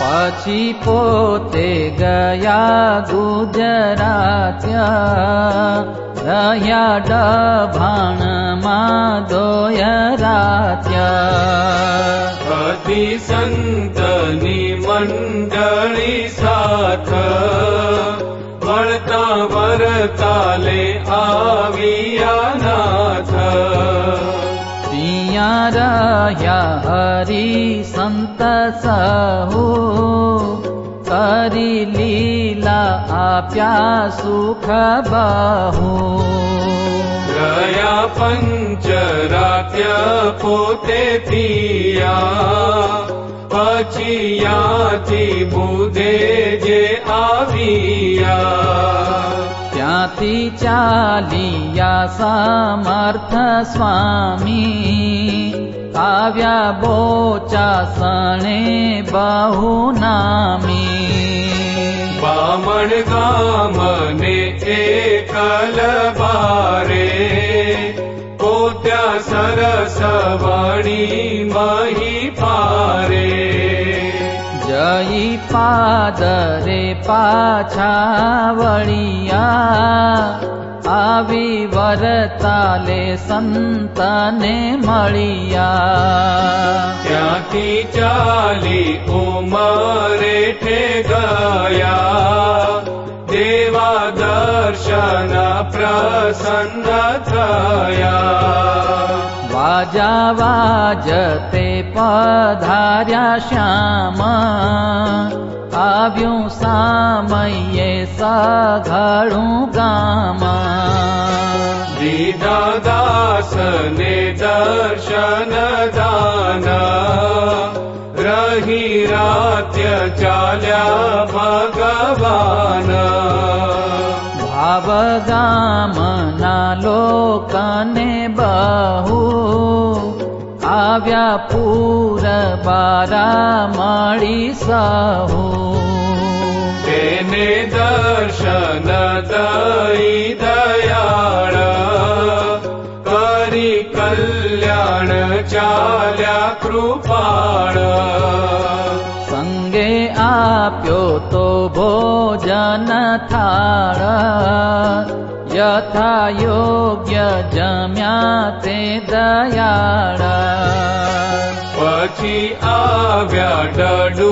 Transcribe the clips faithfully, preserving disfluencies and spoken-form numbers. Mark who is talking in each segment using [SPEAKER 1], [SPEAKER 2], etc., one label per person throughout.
[SPEAKER 1] પછી પોતે ગયા ગુજરાત્યા, રહ્યા ડભાણમાં દોયરાત્યા.
[SPEAKER 2] અતિ સંતની મંડળી સાથ, વળતા વરતાલે આવ્યા નાથ.
[SPEAKER 1] ત્યાં રહ્યા હરિ સંત સહુ, કરી લીલા આપ્યા સુખ બહુ.
[SPEAKER 2] ગયા પંચરાત્ય પોતે થયા, પછી યાથી બુધે જે આવ્યા.
[SPEAKER 1] ત્યાંથી ચાલિયા સમર્થ સ્વામી, આવ્યા બોચાસણે બહુ નામી.
[SPEAKER 2] બામણ ગામને એકલ બારે, પોત્યા સરસવાણી મહી પારે.
[SPEAKER 1] જઈ પાદરે પાછા વળિયા, આવી વરતાલે સંતને મળિયા.
[SPEAKER 2] ત્યાંથી ચાલી ઉમરેઠે ગયા, દેવા દર્શન પ્રસન્ન થયા.
[SPEAKER 1] વાજા વાજતે પધાર્યા શ્યામ, આવ્યું સામયે સઘળું ગામ.
[SPEAKER 2] દીધા દાસને દર્શન દાન, રહી રાત્ય ચાલ્યા ભગવાન.
[SPEAKER 1] ભાવ ગામના લોકને બહુ, આવ્યા પૂર બારા મળી સહુ.
[SPEAKER 2] તેને દર્શન દઈ દયાળ, કરી કલ્યાણ ચાલ્યા કૃપાળ.
[SPEAKER 1] સંગે આપ્યો તો ભોજન થાળ, યથા યોગ્ય જમ્યા તે દયાળ.
[SPEAKER 2] પછી આવ્યા ડડુ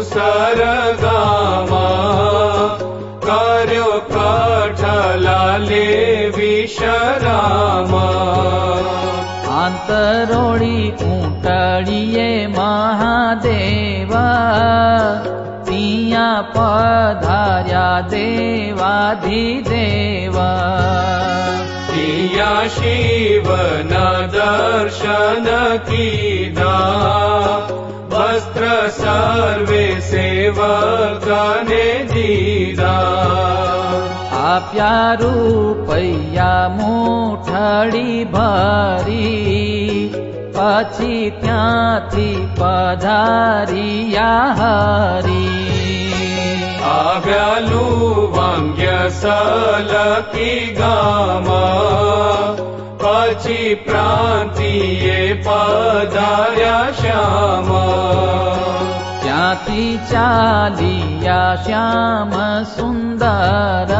[SPEAKER 2] સરગામાં, કર્યો કઠલાલે વિશ્રામ.
[SPEAKER 1] આંતરોળી ઊંટડીએ મહાદેવ, તિયા પધાર્યા દેવાધિદેવ.
[SPEAKER 2] તિયા શિવના દર્શન કીધા, વસ્ત્ર સર્વે સેવકને દીધા.
[SPEAKER 1] આપ્યા રૂપૈયા મૂઠડી ભરી, પછી ત્યાંથી પધારિયા હરી.
[SPEAKER 2] આવ્યા લુવાંગ્ય સલકી ગામ, પછી પ્રાંતિએ પધાર્યા શ્યામ.
[SPEAKER 1] ત્યાંથી ચાલિયા શ્યામ સુંદર,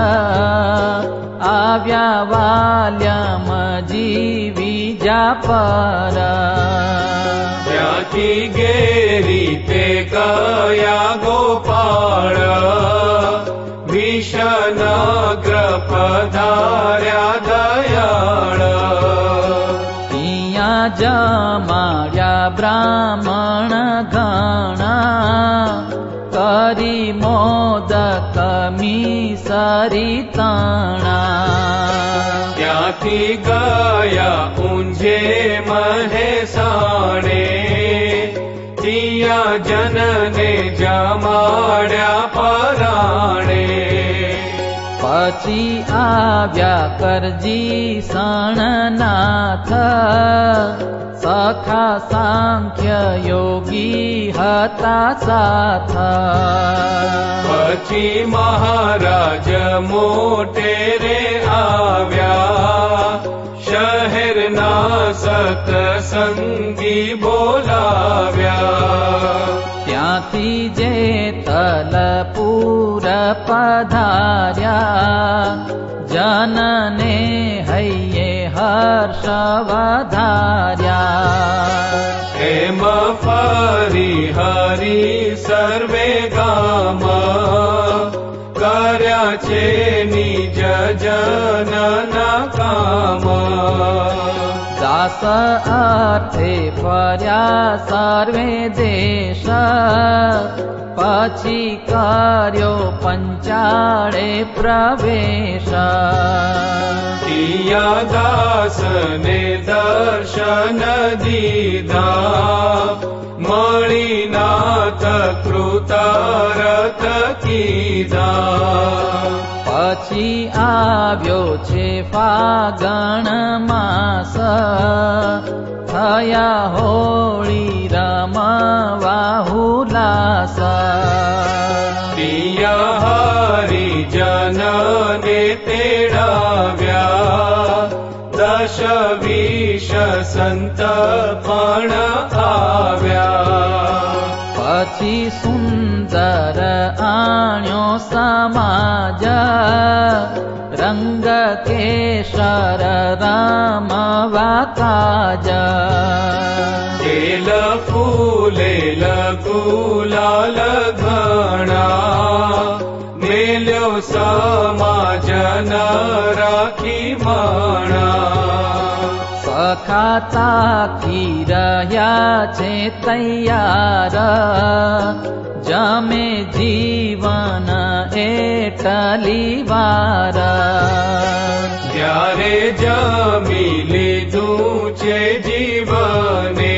[SPEAKER 1] આવ્યા વાલ્યમ જીવી જા પર.
[SPEAKER 2] ત્યાંથી ગેરી તે ગયા ગોપાળ, વિષનગ્ર પધાર્યા દયાળ.
[SPEAKER 1] ત્યાં જમાડ્યા બ્રાહ્મણ ગણા, કરી મોદક મીસરી તણા.
[SPEAKER 2] ત્યાંથી ગયા ઊંઝે મહેસાણે, ત્યાં જનને જમાડ્યા પરાણે.
[SPEAKER 1] પછી આવ્યા કરજી સણનાથ, સખા સાંખ્ય યોગી હતા સાથ.
[SPEAKER 2] પછી મહારાજ મોટેરે આવ્યા, શહેરના સતસંગી બોલાવ્યા.
[SPEAKER 1] ત્યાંથી જે તલપુર પધાર્યા, જનને હૈયે હર્ષ વધાર્યા.
[SPEAKER 2] એમ ફરી હરી સર્વે ગામ, કર્યા છે નિજ જનના કામ.
[SPEAKER 1] દાસ અર્થે ફર્યા સર્વે દેશ, પછી કર્યો પંચાળે પ્રવેશ.
[SPEAKER 2] પિયા દાસને દર્શન દીધા, મળી નાથ કૃતારથ કીધા.
[SPEAKER 1] પછી આવ્યો છે ફાગણ માસ, થયા હોળી રમવા હુલાસ.
[SPEAKER 2] પિયા હરિજનને તેડાવ્યા, દશ વીસ સંત પણ આવ્યા.
[SPEAKER 1] પછી સુંદર આણ્યો સમાજ, રંગ કેશર રામવા કાજ.
[SPEAKER 2] તેલ ફૂલેલ ગુલાલ ઘણા, મેલ્યો સમાજન રાખી માણા.
[SPEAKER 1] સખા તાકી રહ્યા છે તૈયાર, જમે જીવન એટલી વાર.
[SPEAKER 2] ત્યારે જમી લીધું છે જીવને,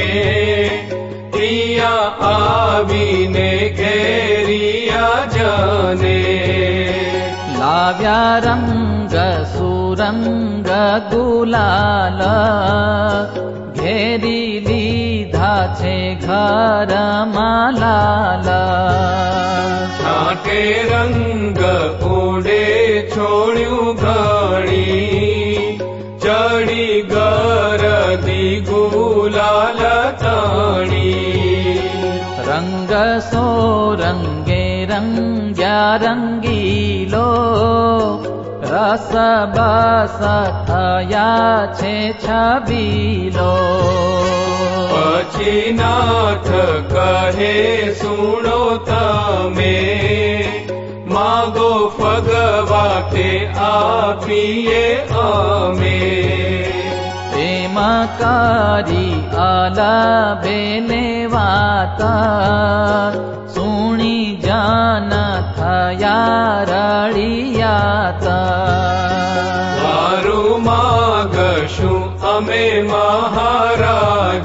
[SPEAKER 2] પિયા આવીને ઘેરિયા જને.
[SPEAKER 1] લાવ્યા રંગ સુરંગ ગુલાલ, ઘેરી લીધા છે ઘરમાં લાલ.
[SPEAKER 2] છાંટે રંગ ઉડે છોડ્યું ઘણી, ચડી ગરદી ગુલાલ તણી.
[SPEAKER 1] રંગ સો રંગે રંગ્યા રંગીલો, રસ બસ થયા છે છબીલો.
[SPEAKER 2] પછી નાથ કહે સુણો તમે, માગો ફગવા કે આપીએ અમે.
[SPEAKER 1] પ્રેમ કરી આલાબેને વાત, સુણી જાન થયા રળિયાત.
[SPEAKER 2] મારું માગશું અમે મહારાજ,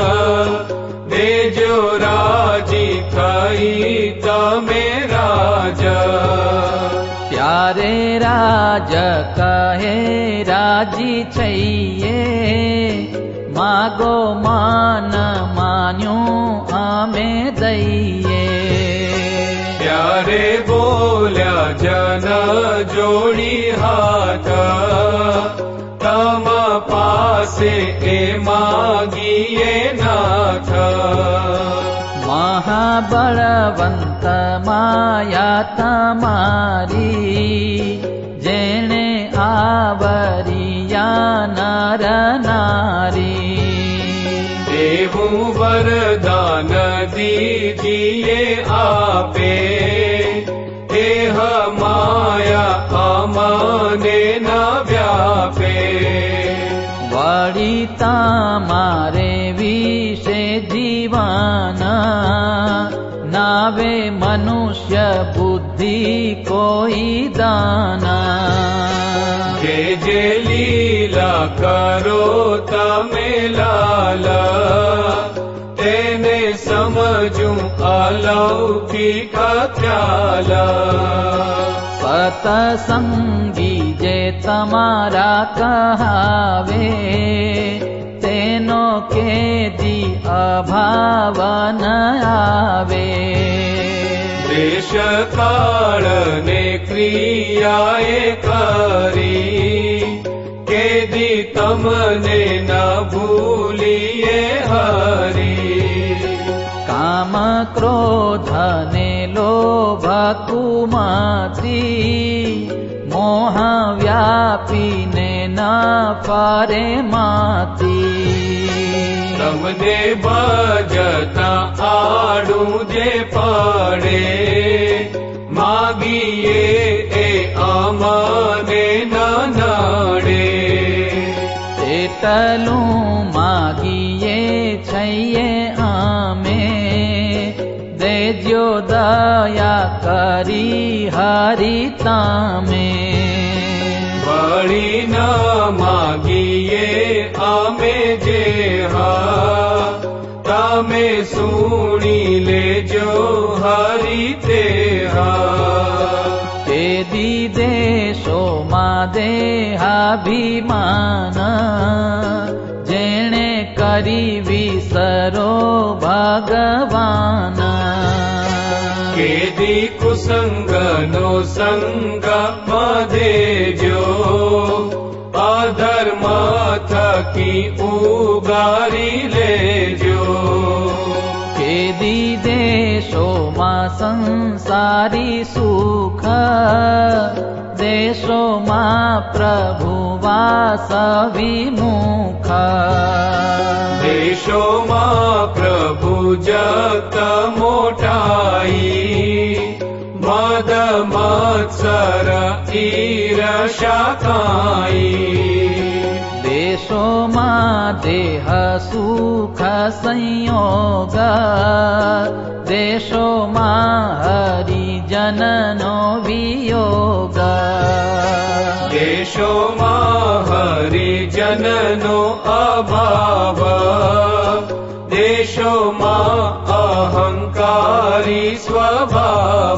[SPEAKER 2] દેજો રાજી થઈ તમે રાજ.
[SPEAKER 1] ત્યારે રાજ કહે રાજી છઈએ, માગો માન માન્યું અમે દઈએ.
[SPEAKER 2] ત્યારે બોલ્યા જન જોડી હાથ, તમ પાસે એ માગીએ નાથ.
[SPEAKER 1] મહાબળવંત માયા તમારી, જેણે આવરિયા નર નારી.
[SPEAKER 2] એવું વરદાન દીજીએ આપે, દેહ માયા અમને ન વ્યાપે.
[SPEAKER 1] વળી તમારે વિશે જીવન, નાવે મનુષ્ય બુદ્ધિ કોઈ દાન.
[SPEAKER 2] જે જે લીલા કરો તમે લાલ, તેને સમજું અલૌકિક ખ્યાલ.
[SPEAKER 1] સતસંગી જે તમારા કહાવે, તેનો કેદી અભાવ ન આવે.
[SPEAKER 2] દેશ કાળ ને ક્રિયાએ કરી, કે દી તમને ન ભૂલીએ હરી.
[SPEAKER 1] કામ ક્રોધ ને લોભ કુમતિ મોહ વ્યાપીને ન ફરે માતી.
[SPEAKER 2] તમને ભજતા આડું જે પડે માગીએ એ અમને ન નડે.
[SPEAKER 1] તેટલું માગીએ છઈએ અમે દેજો દયા કરી હરી તમે.
[SPEAKER 2] વળી ન માગીએ અમે જે હા તમે સુણી લેજો હરી તે હા.
[SPEAKER 1] તે દી દેશોમાં દેહાભિમાન જેણે કરી વિસરો ભગવાન.
[SPEAKER 2] કેદી કુસંગનો સંગ મધેજો અધર્મ થકી ઉગારી લેજો.
[SPEAKER 1] કેદી દેશોમાં સંસારી સુખ દેશોમાં પ્રભુ વાસ વિમુખ.
[SPEAKER 2] દેશોમાં પ્રભુ જગત મોટાઈ મદ મત્સર ઈર્ષા કાઈ.
[SPEAKER 1] દેશોમાં દેહ સુખ સંયોગ દેશોમાં હરિજનનો વિયોગ.
[SPEAKER 2] દેશોમાં હરિજનનો અભાવ દેશોમાં અહંકારી સ્વભાવ.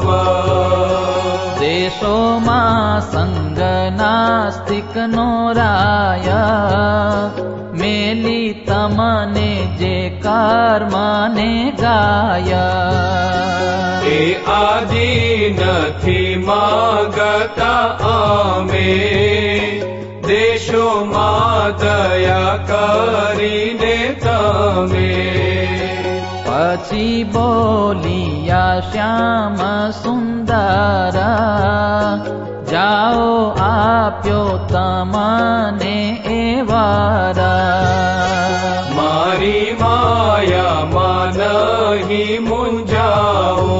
[SPEAKER 1] દેશોમાં સંગ નાસ્તિકનો રાય મેલી તમને જે કર્મને ગાય.
[SPEAKER 2] એ આદિ નથી માગતા અમે દેશોમાં દયા કરીને તમે.
[SPEAKER 1] પછી બોલિયા શ્યામ સુંદર જાઓ આપ્યો તમને એ વાર.
[SPEAKER 2] મારી માયામાં નહીં મૂંઝાઓ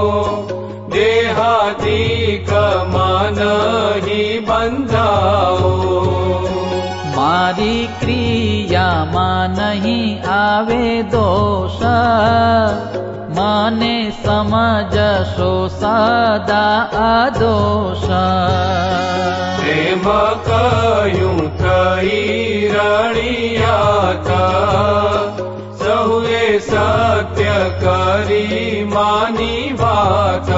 [SPEAKER 2] દેહાદિકમાં નહીં બંધાઓ.
[SPEAKER 1] મારી ક્રિયામાં નહીં આવે દોષ મને સમજશો સદા અદોષ.
[SPEAKER 2] પ્રેમ કયું થઈ રણિયાતા સહુએ સત્ય કરી માની વાત.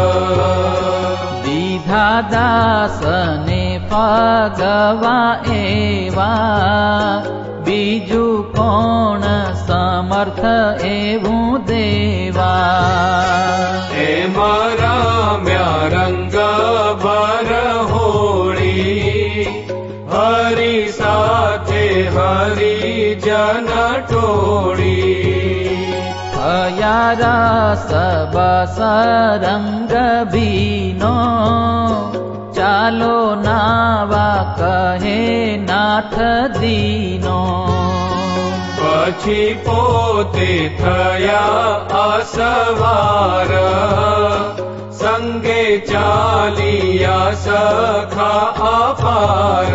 [SPEAKER 1] દીધા દાસને ફગવા એવા બીજું કોણ સમર્થ એવું દેવા.
[SPEAKER 2] હે મારા મ્યા રંગ ભર હોળી હરી સાથે હરી જન ટોળી.
[SPEAKER 1] થયા રસ બસ રંગ ભીનો ચાલો નાવા કહે નાથ દીનો.
[SPEAKER 2] પછી પોતે થયા અસવાર સંગે ચાલિયા સખા અપાર.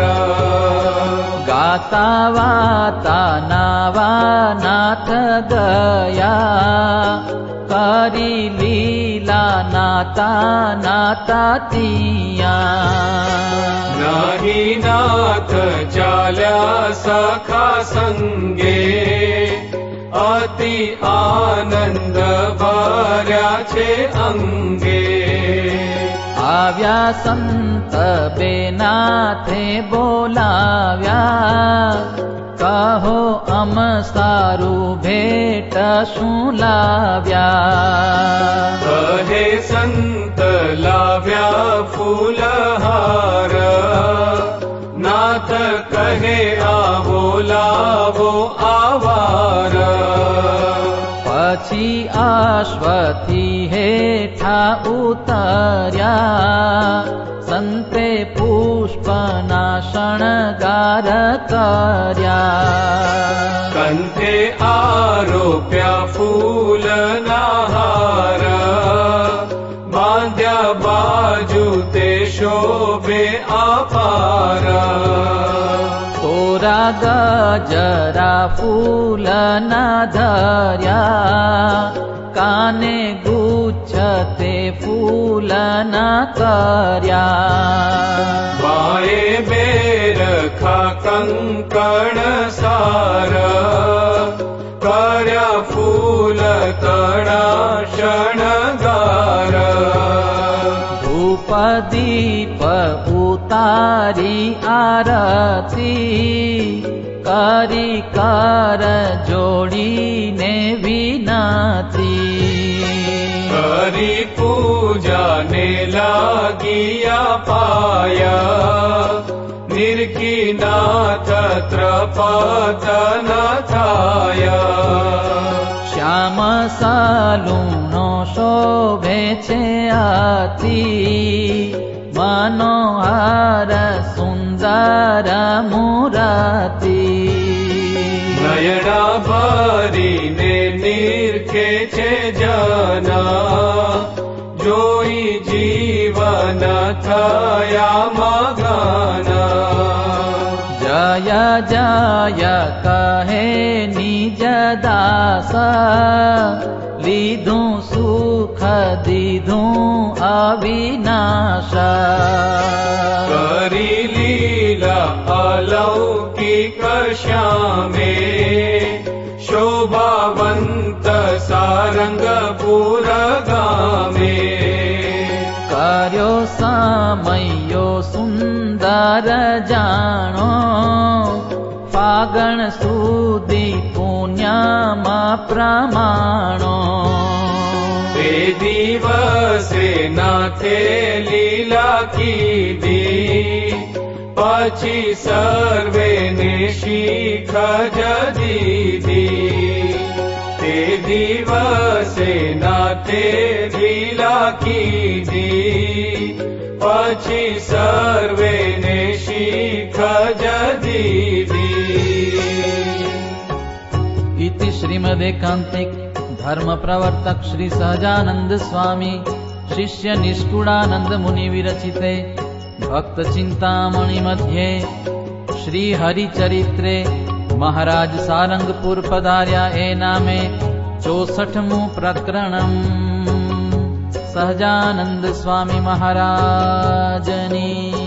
[SPEAKER 1] ગાતા વાતા નાવા નાથ ગયા કરી લીલા નાતા નાતા તિયા.
[SPEAKER 2] નહીં નાથ ચાલ્યા સખા સંગે અતિ આનંદ ભર્યા છે અંગે.
[SPEAKER 1] આવ્યા સંત બેનાથે બોલાવ્યા કહો અમ સારું ભેટ શું લાવ્યા.
[SPEAKER 2] કહે સંત લાવ્યા ફૂલહાર ના नाथ कहे आवो लावो आवार
[SPEAKER 1] पछी अश्वथी हेठा उतर्या संते पुष्पना शणगार कर्या
[SPEAKER 2] कंठे आरोप्या फूलना हार बांध्या बाजू ते शोभे अपार
[SPEAKER 1] तोरा गजरा फूलना धर्या काने गुच्छ ते फूलना कर्या
[SPEAKER 2] बाए बेरखा कंकण सार कर्या फूल कणा शणगार
[SPEAKER 1] धूप दीप उतारी आरती करी कर जोड़ीने विनती
[SPEAKER 2] करी पूजा ने लागिया पाया निर्की नाथ त्रपत न थाया
[SPEAKER 1] श्याम सालूनो शोभे छे अति मनोहर सुंदर मूर्ति
[SPEAKER 2] नयना भरीने निरखे छे जना जोई जीवन थया मगन
[SPEAKER 1] जय जय कहे निज दास लीधु सुख दीधु अविनाश
[SPEAKER 2] करी लीला अलौकिक श्यामे शोभावंत सारंगपुर गामे
[SPEAKER 1] कार्यो समयो सुंदर जानो फागण सुदी पुण्यामा प्रमाणो
[SPEAKER 2] ते दिवसे नाथे लीला कीधी पछी सर्वे ने शीख जदीदी ते दिवसे नाथे लीला कीधी पछी सर्वे ने शीख जदीदी।
[SPEAKER 1] इति श्रीमदेकांतिक धर्म प्रवर्तक श्री सहजानंद स्वामी शिष्य निष्कुड़ानंद मुनि विरचिते भक्त चिंतामणि मध्ये श्री हरिचरित्रे महाराज सारंगपुर पधार्या ए नामे चौसठमु प्रकरणम। सहजानंद स्वामी महाराजनी।